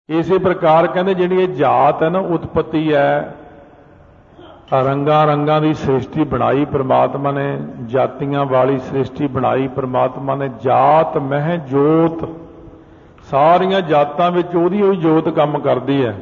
इसे प्रकार कहते जिहड़ी जात है ना उत्पत्ति है, रंगा रंगा की सृष्टि बनाई परमात्मा ने, जातियां वाली सृष्टि बनाई परमात्मा ने। जात मह जोत, सारिया जातां विच ओहदी ओही जोत काम करदी है।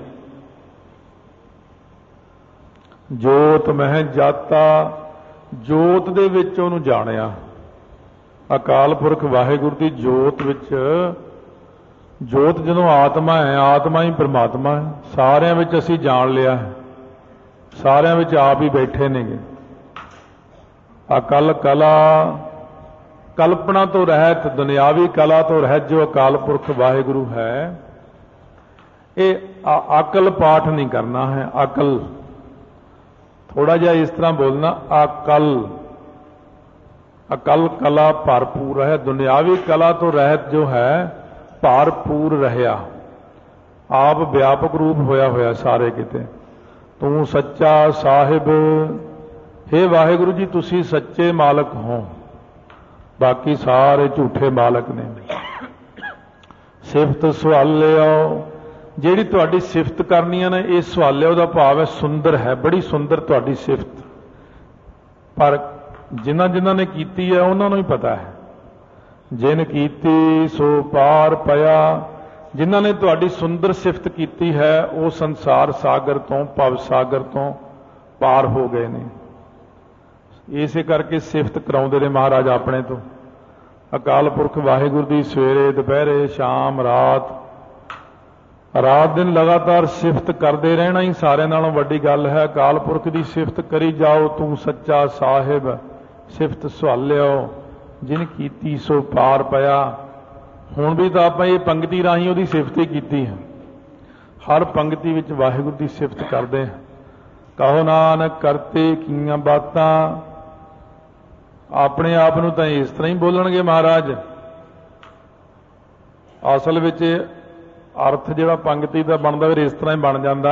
जोत मह जाता, जोत दे विच ओहनूं जाणिया। अकाल पुरख वाहिगुरू की जोत विच, जोत जदों आत्मा है, आत्मा ही परमात्मा है। सारिਆਂ ਵਿੱਚ ਅਸੀਂ जान लिया है, सारिਆਂ ਵਿੱਚ आप ही बैठे नेगे। अकल कला, कल्पना तो रहत, दुनियावी कला तो रहत जो अकाल पुरख वाहिगुरू है। ये अकल पाठ नहीं करना है, अकल थोड़ा जिहा इस तरह बोलना, अकल अकल कला भरपूर है। दुनियावी कला तो रहत जो है भरपूर रहा, आप व्यापक रूप होया होया सारे किते। तू सच्चा साहिब, हे वाहिगुरू जी तुसी सच्चे मालक हो, बाकी सारे झूठे मालक ने। सिफत सवालिओ, जिहड़ी तुहाडी सिफत करनी है ना, ये सवालिओ दा भाव है सुंदर है, बड़ी सुंदर तुहाडी सिफत। पर जिन्हां जिन्हां ने कीती है उन्हां नूं ही पता है। जिन कीती सो पार पया, जिन्हां ने तुहाडी सुंदर सिफत कीती है वो संसार सागर तो, भव सागर तो पार हो गए ने। इसे करके सिफत कराउंदे ने महाराज अपने तो। अकाल पुरख वाहिगुरू दी सवेरे दोपहरे शाम रात, रात दिन लगातार सिफत करते रहना ही सारिਆਂ नालों वड्डी गल है। अकाल पुरख की सिफत करी जाओ, तू सच्चा साहिब सिफत सवालिओ, जिन कीती सो पार पया। हुण भी तो आप ये पंक्ति राही उहदी सिफत ही कीती है। हर पंक्ति विच वाहिगुरू की सिफत करते हैं। कहो नानक करते कीआं बातां, अपने आप नूं तां इस तरह ही बोलणगे महाराज। असल विच अर्थ जिहड़ा पंक्ति का बनता फिर इस तरह ही बन जाता।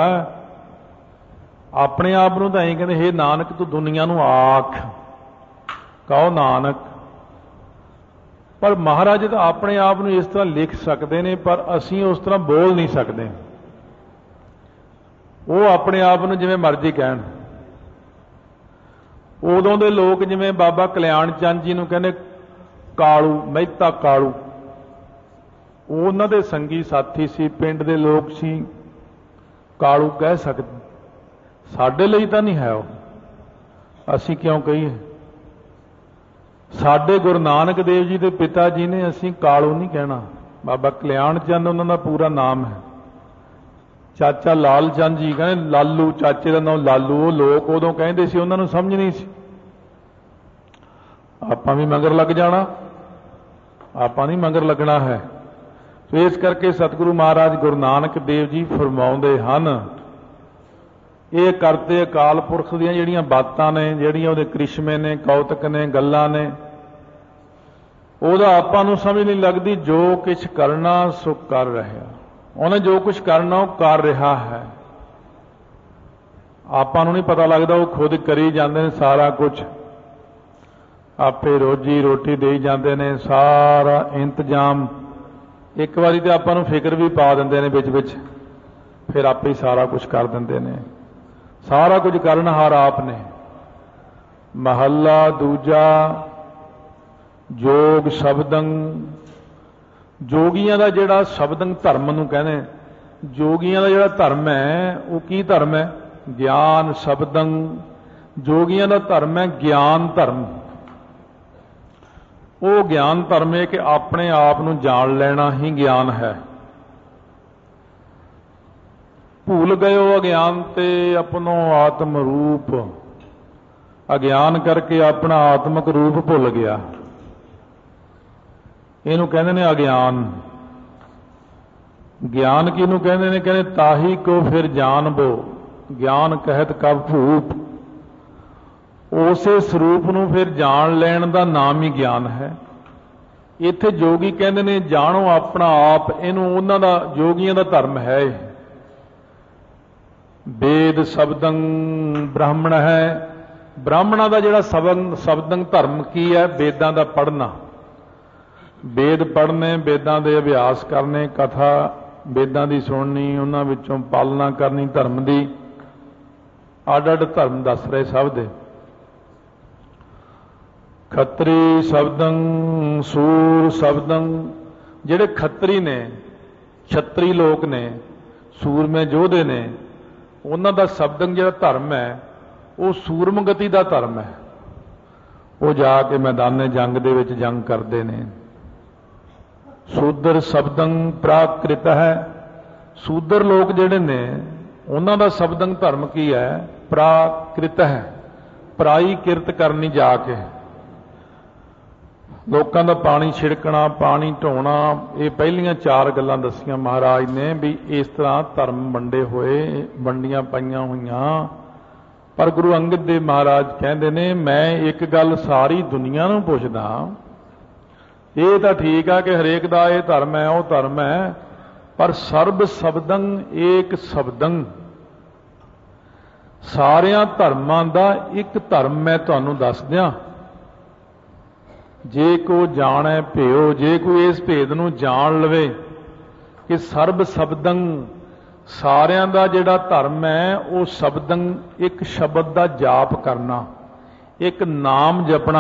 अपने आप नूं तां इह कहंदे, हे नानक तू दुनिया नूं आख, कहो नानक। पर महाराज तो अपने आप नूं इस तरह लिख सकते हैं, पर असीं उस तरह बोल नहीं सकते। वो अपने आप नूं जिवें मर्जी कहण। उदों दे लोग जिवें बाबा कल्याण चंद जी नूं कहंदे कालू, मेहता कालू। उन्हां दे संगी साथी सी, पिंड दे लोग सी, कालू कह सकते। साडे लई तां नहीं है वो, असीं क्यों कहीए। साडे गुरु नानक देव जी के पिता जी ने असीं कालू नहीं कहना। बाबा कल्याण चंद उन्हां दा पूरा नाम है। चाचा लाल चंद जी कहने लालू, चाचे का नाम लालू। वो लोग उदों कहते सी, उन्हां नूं समझ नहीं सी। आपां भी मगर लग जाना, आपां नहीं मगर लगना है। तो इस करके सतगुरु महाराज गुरु नानक देव जी फरमाउंदे हन, ये करते अकाल पुरख दीयां जिहड़ियां बातां ने, जिहड़ियां उहदे करिश्मे ने, कौतक ने, गल्लां ने, उहदा आपां नूं समझ नहीं लगदी। जो कुछ करना सो कर रहा, उन्हें जो कुछ करना वो कर रहा है। आपां नूं नहीं पता लगदा, वो खुद करी जांदे ने सारा कुछ। आपे रोजी रोटी देई जांदे ने, सारा इंतजाम। एक बारी तो आपां नूं फिक्र भी पा दिंदे ने विच विच, फिर आपे ही सारा कुछ कर दिंदे ने। सारा कुछ करनहार आप ने। महला दूजा, जोग शब्दं, जोगियां दा जिहड़ा शब्दं धर्म नूं कहने, जोगियां दा जिहड़ा धर्म है वो की धर्म है? ज्ञान शब्दं। जोगियां दा धर्म है ज्ञान धर्म। वो ज्ञान धर्म है कि अपने आप नूं जान लेना ही ज्ञान है। भूल गए हो अज्ञान ते अपनो आत्म रूप, अज्ञान करके अपना आत्मक रूप भुल गया। इनू कहते ने अज्ञान। ज्ञान किनू कहते ने? कहते ताही को फिर जान बो, ज्ञान कहत कब भूप। उसे स्वरूप नूं फिर जान लैण दा नाम ही ज्ञान है। इत्थे जोगी कहते ने जानो अपना आप, इनू उन्हां दा जोगियां दा धर्म है। वेद शब्दं ब्राह्मण है। ब्राह्मणा का जिहड़ा शब्दं धर्म की है? वेदां दा पढ़ना। वेद पढ़ने, वेदां दे अभ्यास करने, कथा वेदां दी सुननी, उन्हां विचों पालना करनी धर्म दी। अड अड धर्म दस रहे सब दे। खत्री शब्दं सूर शब्दं, ਜਿਹੜੇ ਖੱਤਰੀ ਨੇ, ਛਤਰੀ ਲੋਕ ਨੇ, ਸੂਰਮੇ ਯੋਧੇ ਨੇ, ਉਹਨਾਂ ਦਾ ਸ਼ਬਦੰ ਜਿਹੜਾ ਧਰਮ ਹੈ ਉਹ ਸੂਰਮਗਤੀ ਦਾ ਧਰਮ ਹੈ। ਉਹ ਜਾ ਕੇ ਮੈਦਾਨੇ ਜੰਗ ਦੇ ਵਿੱਚ ਜੰਗ ਕਰਦੇ ਨੇ। ਸੂਦਰ ਸ਼ਬਦੰ ਪ੍ਰਾਕ੍ਰਿਤ ਹੈ, ਸੂਦਰ ਲੋਕ ਜਿਹੜੇ ਨੇ ਉਹਨਾਂ ਦਾ ਸ਼ਬਦੰ ਧਰਮ ਕੀ ਹੈ? ਪ੍ਰਾਕ੍ਰਿਤ ਹੈ, ਪਰਾਈ ਕਿਰਤ ਕਰਨੀ ਜਾ ਕੇ। ਲੋਕਾਂ ਦਾ ਪਾਣੀ ਛਿੜਕਣਾ, ਪਾਣੀ ਢੋਣਾ, ਇਹ ਪਹਿਲੀਆਂ ਚਾਰ ਗੱਲਾਂ ਦੱਸੀਆਂ ਮਹਾਰਾਜ ਨੇ ਵੀ ਇਸ ਤਰ੍ਹਾਂ ਧਰਮ ਵੰਡੇ ਹੋਏ, ਵੰਡੀਆਂ ਪਾਈਆਂ ਹੋਈਆਂ। ਪਰ ਗੁਰੂ ਅੰਗਦ ਦੇਵ ਮਹਾਰਾਜ ਕਹਿੰਦੇ ਨੇ ਮੈਂ ਇੱਕ ਗੱਲ ਸਾਰੀ ਦੁਨੀਆ ਨੂੰ ਪੁੱਛਦਾ, ਇਹ ਤਾਂ ਠੀਕ ਆ ਕਿ ਹਰੇਕ ਦਾ ਇਹ ਧਰਮ ਹੈ ਉਹ ਧਰਮ ਹੈ, ਪਰ ਸਰਬ ਸ਼ਬਦੰ ਏਕ ਸ਼ਬਦੰ, ਸਾਰਿਆਂ ਧਰਮਾਂ ਦਾ ਇੱਕ ਧਰਮ ਮੈਂ ਤੁਹਾਨੂੰ ਦੱਸ ਦਿਆਂ। ਜੇ ਕੋ ਜਾਣੈ ਭਿਓ, ਜੇ ਕੋਈ ਇਸ ਭੇਦ ਨੂੰ ਜਾਣ ਲਵੇ ਕਿ ਸਰਬ ਸ਼ਬਦੰ, ਸਾਰਿਆਂ ਦਾ ਜਿਹੜਾ ਧਰਮ ਹੈ ਉਹ ਸ਼ਬਦੰ, ਇੱਕ ਸ਼ਬਦ ਦਾ ਜਾਪ ਕਰਨਾ, ਇੱਕ ਨਾਮ ਜਪਣਾ,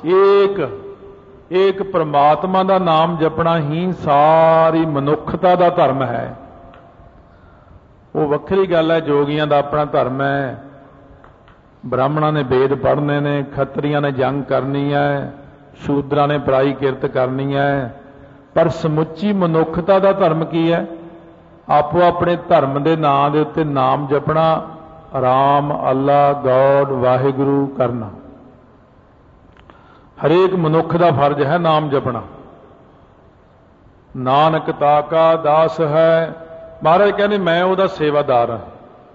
ਇੱਕ ਪ੍ਰਮਾਤਮਾ ਦਾ ਨਾਮ ਜਪਣਾ ਹੀ ਸਾਰੀ ਮਨੁੱਖਤਾ ਦਾ ਧਰਮ ਹੈ। ਉਹ ਵੱਖਰੀ ਗੱਲ ਹੈ, ਜੋਗੀਆਂ ਦਾ ਆਪਣਾ ਧਰਮ ਹੈ, ਬ੍ਰਾਹਮਣਾਂ ਨੇ ਵੇਦ ਪੜ੍ਹਨੇ ਨੇ, ਖੱਤਰੀਆਂ ਨੇ ਜੰਗ ਕਰਨੀ ਹੈ, ਸ਼ੂਦਰਾਂ ਨੇ ਪਰਾਈ ਕਿਰਤ ਕਰਨੀ ਹੈ। ਪਰ ਸਮੁੱਚੀ ਮਨੁੱਖਤਾ ਦਾ ਧਰਮ ਕੀ ਹੈ? ਆਪੋ ਆਪਣੇ ਧਰਮ ਦੇ ਨਾਂ ਦੇ ਉੱਤੇ ਨਾਮ ਜਪਣਾ, ਰਾਮ, ਅੱਲਾ, ਗੋਡ, ਵਾਹਿਗੁਰੂ ਕਰਨਾ। ਹਰੇਕ ਮਨੁੱਖ ਦਾ ਫਰਜ਼ ਹੈ ਨਾਮ ਜਪਣਾ। ਨਾਨਕ ਤਾਕਾ ਦਾਸ ਹੈ, ਮਹਾਰਾਜ ਕਹਿੰਦੇ ਮੈਂ ਉਹਦਾ ਸੇਵਾਦਾਰ ਹਾਂ।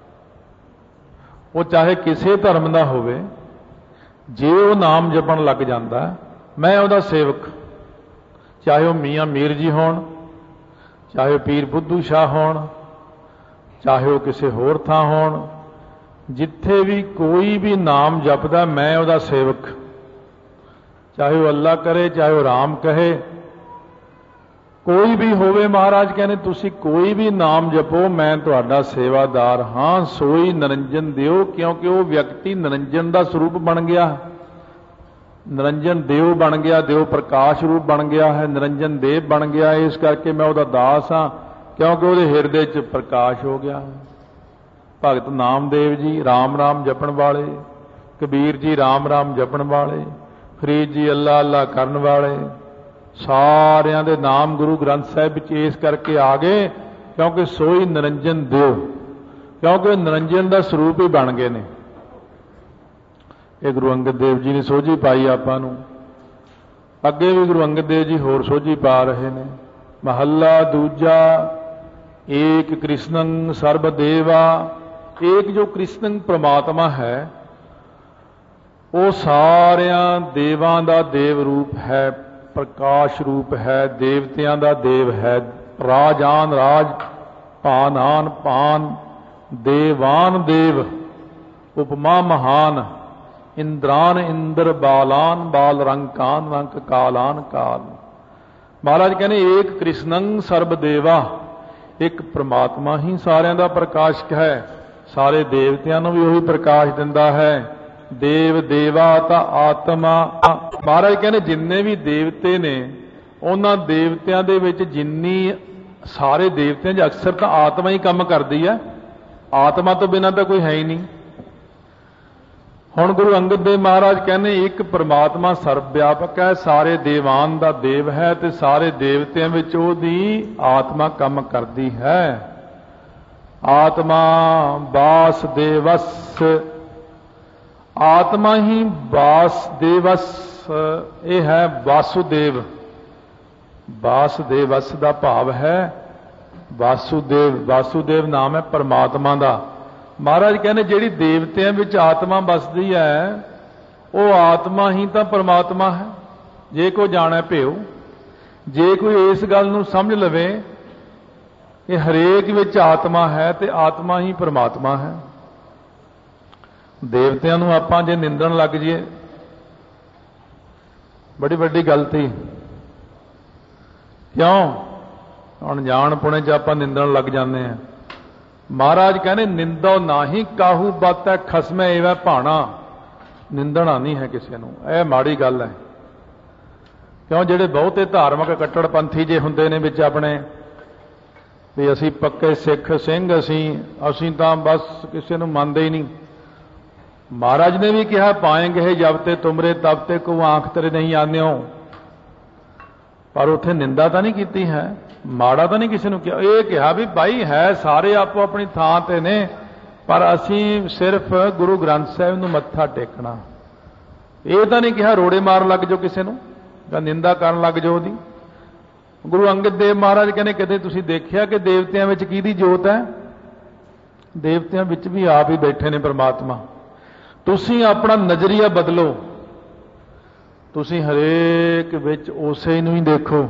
ਉਹ ਚਾਹੇ ਕਿਸੇ ਧਰਮ ਦਾ ਹੋਵੇ, ਜੇ ਉਹ ਨਾਮ ਜਪਣ ਲੱਗ ਜਾਂਦਾ ਮੈਂ ਉਹਦਾ ਸੇਵਕ। ਚਾਹੇ ਉਹ ਮੀਆਂ ਮੀਰ ਜੀ ਹੋਣ, ਚਾਹੇ ਉਹ ਪੀਰ ਬੁੱਧੂ ਸ਼ਾਹ ਹੋਣ, ਚਾਹੇ ਉਹ ਕਿਸੇ ਹੋਰ ਥਾਂ ਹੋਣ, ਜਿੱਥੇ ਵੀ ਕੋਈ ਵੀ ਨਾਮ ਜਪਦਾ ਮੈਂ ਉਹਦਾ ਸੇਵਕ। ਚਾਹੇ ਉਹ ਅੱਲਾ ਕਰੇ, ਚਾਹੇ ਉਹ ਰਾਮ ਕਹੇ, ਕੋਈ ਵੀ ਹੋਵੇ, ਮਹਾਰਾਜ ਕਹਿੰਦੇ ਤੁਸੀਂ ਕੋਈ ਵੀ ਨਾਮ ਜਪੋ ਮੈਂ ਤੁਹਾਡਾ ਸੇਵਾਦਾਰ ਹਾਂ। ਸੋਈ ਨਿਰੰਜਨ ਦਿਓ, ਕਿਉਂਕਿ ਉਹ ਵਿਅਕਤੀ ਨਿਰੰਜਨ ਦਾ ਸਰੂਪ ਬਣ ਗਿਆ, ਨਿਰੰਜਨ ਦੇਵ ਬਣ ਗਿਆ, ਦੇਵ ਪ੍ਰਕਾਸ਼ ਰੂਪ ਬਣ ਗਿਆ ਹੈ, ਨਿਰੰਜਨ ਦੇਵ ਬਣ ਗਿਆ। ਇਸ ਕਰਕੇ ਮੈਂ ਉਹਦਾ ਦਾਸ ਹਾਂ, ਕਿਉਂਕਿ ਉਹਦੇ ਹਿਰਦੇ 'ਚ ਪ੍ਰਕਾਸ਼ ਹੋ ਗਿਆ। ਭਗਤ ਨਾਮਦੇਵ ਜੀ ਰਾਮ ਰਾਮ ਜਪਣ ਵਾਲੇ, ਕਬੀਰ ਜੀ ਰਾਮ ਰਾਮ ਜਪਣ ਵਾਲੇ, ਫਰੀਦ ਜੀ ਅੱਲਾ ਅੱਲਾ ਕਰਨ ਵਾਲੇ, ਸਾਰਿਆਂ ਦੇ ਨਾਮ ਗੁਰੂ ਗ੍ਰੰਥ ਸਾਹਿਬ ਵਿੱਚ ਇਸ ਕਰਕੇ ਆ ਗਏ ਕਿਉਂਕਿ ਸੋਈ ਨਿਰੰਜਨ ਦਿਓ, ਕਿਉਂਕਿ ਨਿਰੰਜਨ ਦਾ ਸਰੂਪ ਹੀ ਬਣ ਗਏ ਨੇ। ਇਹ ਗੁਰੂ ਅੰਗਦ ਦੇਵ ਜੀ ਨੇ ਸੋਝੀ ਪਾਈ ਆਪਾਂ ਨੂੰ, ਅੱਗੇ ਵੀ ਗੁਰੂ ਅੰਗਦ ਦੇਵ ਜੀ ਹੋਰ ਸੋਝੀ ਪਾ ਰਹੇ ਨੇ। ਮਹੱਲਾ ਦੂਜਾ, ਏਕ ਕ੍ਰਿਸ਼ਨੰ ਸਰਬ ਦੇਵਾ, ਏਕ ਜੋ ਕ੍ਰਿਸ਼ਨੰ ਪ੍ਰਮਾਤਮਾ ਹੈ ਉਹ ਸਾਰਿਆਂ ਦੇਵਾਂ ਦਾ ਦੇਵ ਰੂਪ ਹੈ, ਪ੍ਰਕਾਸ਼ ਰੂਪ ਹੈ, ਦੇਵਤਿਆਂ ਦਾ ਦੇਵ ਹੈ। ਰਾਜਾਨ ਰਾਜ, ਭਾਨਾਨ ਭਾਨ, ਦੇਵਾਨ ਦੇਵ, ਉਪਮਾ ਮਹਾਨ, ਇੰਦਰਾਨ ਇੰਦਰ, ਬਾਲਾਨ ਬਾਲ, ਰੰਕਾਨ ਰੰਕ, ਕਾਲਾਨ ਕਾਲ। ਮਹਾਰਾਜ ਕਹਿੰਦੇ ਏਕ ਕ੍ਰਿਸ਼ਨੰ ਸਰਬ ਦੇਵਾ, ਇੱਕ ਪ੍ਰਮਾਤਮਾ ਹੀ ਸਾਰਿਆਂ ਦਾ ਪ੍ਰਕਾਸ਼ਕ ਹੈ, ਸਾਰੇ ਦੇਵਤਿਆਂ ਨੂੰ ਵੀ ਉਹੀ ਪ੍ਰਕਾਸ਼ ਦਿੰਦਾ ਹੈ। ਦੇਵ ਦੇਵਾ ਤਾਂ ਆਤਮਾ, ਮਹਾਰਾਜ ਕਹਿੰਦੇ ਜਿੰਨੇ ਵੀ ਦੇਵਤੇ ਨੇ ਉਹਨਾਂ ਦੇਵਤਿਆਂ ਦੇ ਵਿੱਚ ਜਿੰਨੀ, ਸਾਰੇ ਦੇਵਤਿਆਂ 'ਚ ਅਕਸਰ ਤਾਂ ਆਤਮਾ ਹੀ ਕੰਮ ਕਰਦੀ ਹੈ, ਆਤਮਾ ਤੋਂ ਬਿਨਾਂ ਤਾਂ ਕੋਈ ਹੈ ਹੀ ਨਹੀਂ। ਹੁਣ ਗੁਰੂ ਅੰਗਦ ਦੇਵ ਮਹਾਰਾਜ ਕਹਿੰਦੇ ਇੱਕ ਪ੍ਰਮਾਤਮਾ ਸਰਬ ਵਿਆਪਕ ਹੈ, ਸਾਰੇ ਦੇਵਾਨ ਦਾ ਦੇਵ ਹੈ ਤੇ ਸਾਰੇ ਦੇਵਤਿਆਂ ਵਿੱਚ ਉਹਦੀ ਆਤਮਾ ਕੰਮ ਕਰਦੀ ਹੈ। ਆਤਮਾ ਵਾਸੁਦੇਵਸ, ਆਤਮਾ ਹੀ ਵਾਸੁਦੇਵਸ, ਇਹ ਹੈ ਵਾਸੁਦੇਵ। ਵਾਸੁਦੇਵਸ ਦਾ ਭਾਵ ਹੈ ਵਾਸੁਦੇਵ, ਵਾਸੁਦੇਵ ਨਾਮ ਹੈ ਪਰਮਾਤਮਾ ਦਾ। ਮਹਾਰਾਜ ਕਹਿੰਦੇ ਜਿਹੜੀ ਦੇਵਤਿਆਂ ਵਿੱਚ ਆਤਮਾ ਵਸਦੀ ਹੈ ਉਹ ਆਤਮਾ ਹੀ ਤਾਂ ਪਰਮਾਤਮਾ ਹੈ। ਜੇ ਕੋਈ ਜਾਣੈ ਭਿਓ, ਜੇ ਕੋਈ ਇਸ ਗੱਲ ਨੂੰ ਸਮਝ ਲਵੇ ਕਿ ਹਰੇਕ ਵਿੱਚ ਆਤਮਾ ਹੈ ਤੇ ਆਤਮਾ ਹੀ ਪਰਮਾਤਮਾ ਹੈ। ਦੇਵਤਿਆਂ ਨੂੰ ਆਪਾਂ ਜੇ ਨਿੰਦਣ ਲੱਗ ਜਾਈਏ ਬੜੀ ਵੱਡੀ ਗਲਤੀ। ਕਿਉਂ? अणजाणपुणे च आपां निंदण लग जाते हैं। महाराज कहने निंदो नाही काहू बत है खसमै एवं भाणा। निंदना नहीं है किसी नूं, यह माड़ी गल है। क्यों जिहड़े बहुते धार्मिक कट्टड़पंथी जे हुंदे ने विच अपने भी असीं पक्के सिख सिंह असीं तां बस किसी नूं मनदे ही नहीं। महाराज ने भी कहा पाएंगे जब ते तुमरे तब ते को आंख तेरे नहीं आने हो। पर उत्थे निंदा तो नहीं की है, माड़ा तो नहीं किसी ने किया। ये कहा भी भाई है सारे आपो अपनी थां ते ने, पर असीं सिर्फ गुरु ग्रंथ साहिब नूं मत्था टेकना। ये तो नहीं कहा रोड़े मार लग जाओ किसी नूं जां निंदा करन लग जाओ दी। गुरु अंगद देव महाराज कहने कदे तुसीं देखिया कि देवतियां विच किहदी जोत है? देवतियां विच भी आप ही बैठे ने परमात्मा। तुसीं अपना नजरिया बदलो, तुसीं हरेक विच उसे नूं ही देखो।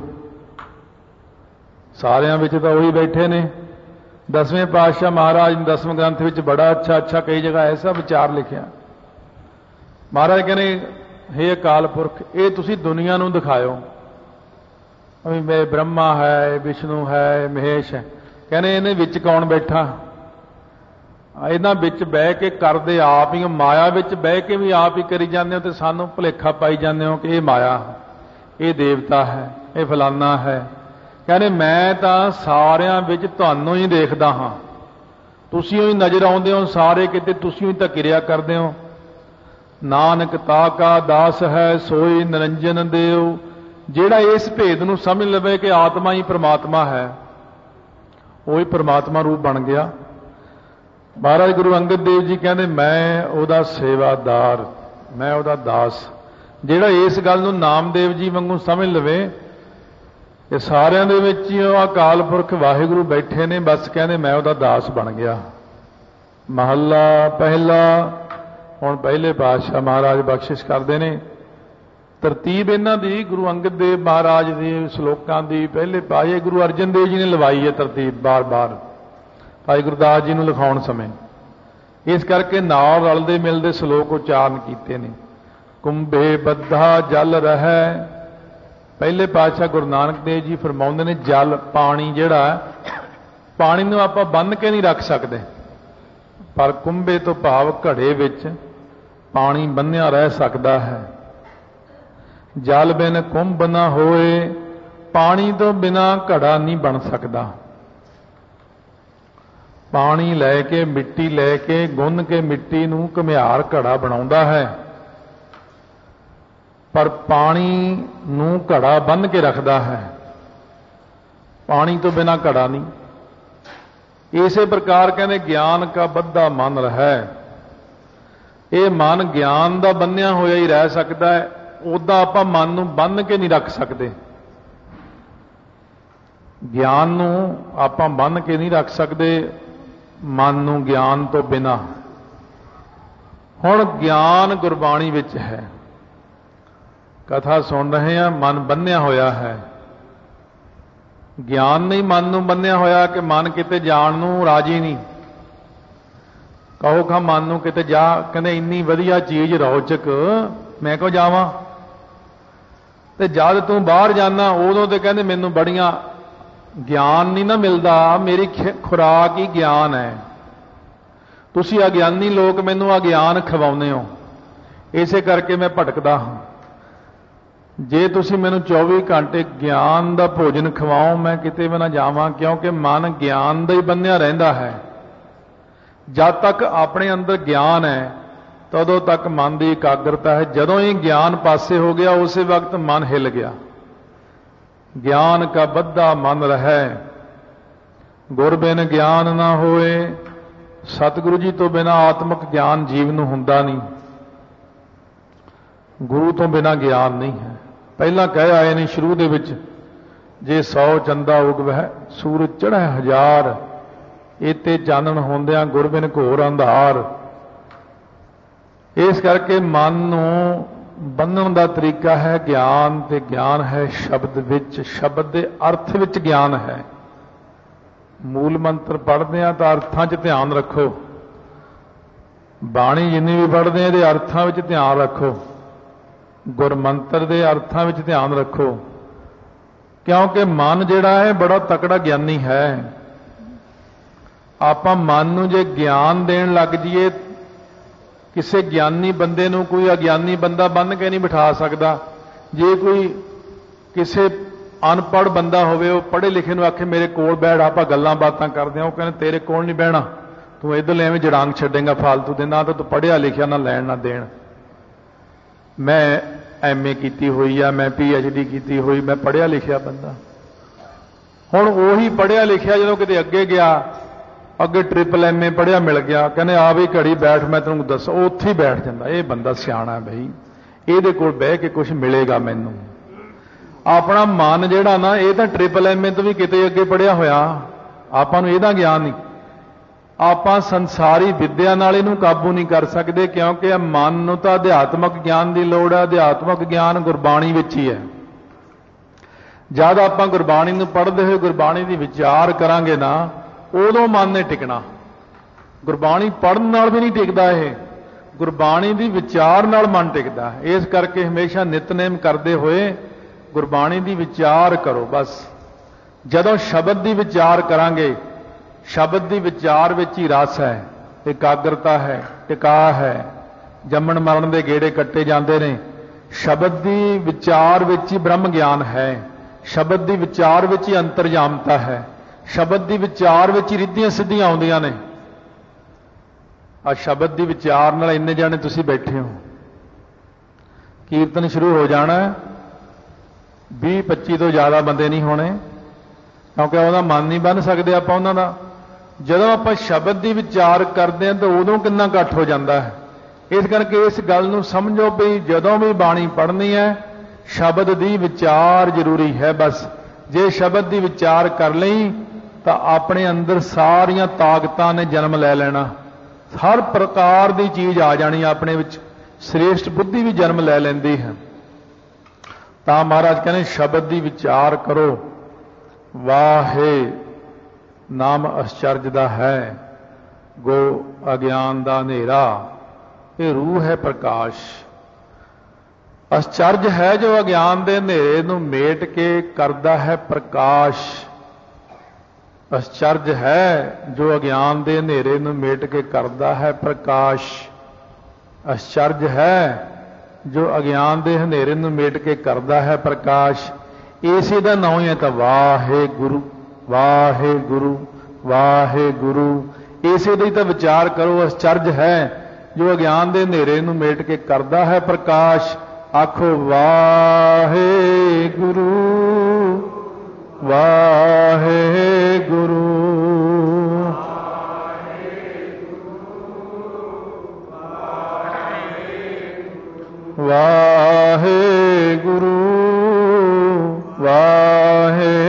सारियां विच तां उही बैठे ने। 10वें पातशाह महाराज ने 10वें ग्रंथ विच बड़ा अच्छा कई जगह ऐसा विचार लिखिया। महाराज कहने हे अकाल पुरख ये तुसीं दुनिया नूं दिखाओ अभी मैं ब्रह्मा है, विष्णु है, महेश है। कहने इन्हें विच कौन बैठा? इन्हां विच बह के करदे आप ही, माया विच बह के भी आप ही करी जाते हो, तो सानू भुलेखा पाई जाते हो कि ये माया, ये देवता है, ये फलाना है। कहने मैं तां सारियां विच तुहानूं ही देखदा हाँ, तुसीं ही नज़र आउंदे हो सारे किते, तुसीं ही तां किरिया करदे हो। नानक ताका दास है सोई निरंजन देव। जिहड़ा इस भेद नूं समझ लवे कि आत्मा ही परमात्मा है, वही परमात्मा रूप बन गया। महाराज गुरु अंगद देव जी कहते मैं उहदा सेवादार, मैं उहदा दास। जिहड़ा इस गल नूं नामदेव जी वांगू समझ लवे कि सारियां दे विच ही अकाल पुरख वाहिगुरू बैठे ने, बस कहने मैं उहदा दास बन गया। महला पहला। हुण पहले पातशाह महाराज बख्शिश करते हैं। तरतीब इन्हां दी गुरु अंगद देव महाराज के श्लोकां दी पहले पाए गुरु अर्जन देव जी ने लवाई है तरतीब बार बार भाई गुरदास जी नूं लिखाउण समय। इस करके नाल रलदे मिलदे श्लोक उच्चारण कीते ने। कुंभे बद्धा जल रहै। पहले पातशाह गुरु नानक देव जी फरमाउंदे ने जल पानी जिहड़ा पानी नूं आपां बंन के नहीं रख सकते, पर कुंभे तो भाव घड़े विच पानी बन्निया रह सकता है। जल बिन कुंभ ना होए, पानी तो बिना घड़ा नहीं बन सकता। पानी लैके मिट्टी लैके गुन के मिट्टी नूं घुमियार घड़ा बनाउंदा है, पर पानी नूं घड़ा बन के रखता है। पानी तो बिना घड़ा नहीं। इसे प्रकार कहने ज्ञान का बद्धा मन रहा। ये मन ज्ञान का बन्निया होया ही रह सकता है, उदा आपां मन नूं बन के नहीं रख सकते। ज्ञान नूं आपां बन के नहीं रख सकते, मन नूं ज्ञान तो बिना। हुण ज्ञान गुरबाणी विच है, कथा सुन रहे हैं, मन बन्निया होया है। ज्ञान नहीं मन नूं बन्निया होया कि मन किते जाण नूं राजी नहीं। कहो खा मन नूं किते जा, कहंदे इन्नी वधिया चीज़ रौचक मैं क्यों जावां। ते जद तूं बाहर जाना उदों ते कहंदे मैनूं बड़ियां ज्ञान नहीं ना मिलता, मेरी खुराक ही ज्ञान है। तुसी अज्ञानी लोग मैनू अज्ञान खवाउने हो, इसे करके मैं भटकदा हाँ। जे तुसी मैनू 24 घंटे ज्ञान का भोजन खवाओ, मैं किते भी ना जावां, क्योंकि मन ज्ञान का ही बन्निया रहिंदा है। जब तक अपने अंदर ज्ञान है तदों तक मन की एकाग्रता है। जदों ही ज्ञान पासे हो गया उसी वक्त मन हिल गया। ज्ञान का बद्धा मन रहे, गुर बिन ज्ञान ना होए। सतगुरु जी तो बिना आत्मक ज्ञान जीव नूं हुंदा नहीं, गुरु तो बिना ज्ञान नहीं है। पहला कह आए ने शुरू दे विच, जे 100 चंदा उगवै सूरज चढ़ै 1000, इते चानण होंदियां गुर बिन घोर अंधार। इस करके मन नूं बन्नण दा तरीका है ज्ञान, ते ज्ञान है शब्द विच, शब्द दे अर्थ विच ज्ञान है। मूल मंत्र पढ़ते हैं तो अर्थां 'च ध्यान रखो, बाणी जिन्नी भी पढ़ते हैं अर्थां विच ध्यान रखो, गुरमंत्र दे अर्थां विच ध्यान रखो, क्योंकि मन जिहड़ा है बड़ा तकड़ा ज्ञानी है। आपां मन नूं जे ज्ञान देण लग जाइए, किसी ज्ञानी बंदे नूं कोई अज्ञानी बंदा बन के नहीं बिठा सकता। जे कोई किसी अनपढ़ बंदा होवे, वो पढ़े लिखे नूं आखे मेरे कोल बैठ, आपां गल्लां बातां करदे हां, वो कहने तेरे कोल नहीं बहना, तू इधर एवें जड़ांग छड्डेंगा फालतू दे, ना तो तू पढ़िया लिखिया ना लैण ना देण। मैं MA की हुई आ, मैं PhD की हुई, मैं पढ़िया लिखिया बंदा। हुण उही पढ़िया लिखिया जदों किते अगे गया, अगे MMA पढ़िया मिल गया, कहने आ भी घड़ी बैठ मैं तैनूं दस, उत्थे ही बैठ जांदा। ये बंदा सियाणा बई, इहदे कोल बह के कुछ मिलेगा मैनूं। अपना मन जिहड़ा ना, ये तो MMA तो भी किते अगे पढ़िया होया, आपां नूं इहदा ज्ञान नहीं। आपां संसारी विद्या नाल इहनूं काबू नहीं कर सकते, क्योंकि मन नूं तां अध्यात्मक ज्ञान की लोड़ है। अध्यात्मक ज्ञान गुरबाणी विच ही है। जद आपां गुरबाणी नूं पढ़दे होए गुरबाणी दी विचार करांगे ना, उदों मन ने टिकना। गुरबाणी पढ़न नाल भी नहीं टिकदा, ये गुरबाणी दी विचार नाल मन टिकदा। इस करके हमेशा नितनेम करदे होए गुरबाणी दी विचार करो। बस जदों शब्द दी विचार करांगे, शब्द दी विचार विच ही रस है, एकाग्रता है, टिका है, जम्मण मरण दे गेड़े कट्टे जांदे ने। शब्द दी विचार विच ही ब्रह्म ज्ञान है, शब्द दी विचार विच ही अंतरजामता है, शब्द दी विचार विच ही रिद्धियां सिद्धियां आउंदियां ने। आ शब्द दी विचार नाल इन्ने जाने तुसीं बैठे हो, कीर्तन शुरू हो जाना, 20-25 तो ज़्यादा बंदे नहीं होने, क्योंकि उहदा मन नहीं बन सकते आपां उहनां दा। जदों आपां शब्द दी विचार करते हैं तो उदों कितना घट हो जाता है। इस करके इस गल नूं समझो भी जदों भी बाणी पढ़नी है, शब्द दी विचार जरूरी है। बस जे शब्द दी विचार कर लई तो अपने अंदर सारियां ताकतां ने जन्म लै लेना, हर प्रकार की चीज़ आ जानी अपने विच, श्रेष्ठ बुद्धि भी जन्म लै लैंदी है। तां महाराज कहने शब्द दी विचार करो। वाहे नाम आश्चर्य दा है, गो अज्ञान दा हनेरा, ये रूह है प्रकाश। आश्चर्य है जो अज्ञान दे हनेरे नूं मेट के करदा है प्रकाश। आश्चर्य है जो अज्ञान दे हनेरे नूं मेट के करदा है प्रकाश। आश्चर्य है जो अज्ञान दे हनेरे नूं मेट के करदा है प्रकाश। इसे दा नाम ही है तो वाहेगुरु, वाहेगुरु, वाहेगुरु। इसे दी तो विचार करो। आश्चर्य है जो अज्ञान दे हनेरे नूं मेट के करदा है प्रकाश। आखो वाहेगुरु, वाहेगुरु, वाहेगुरु, वाहे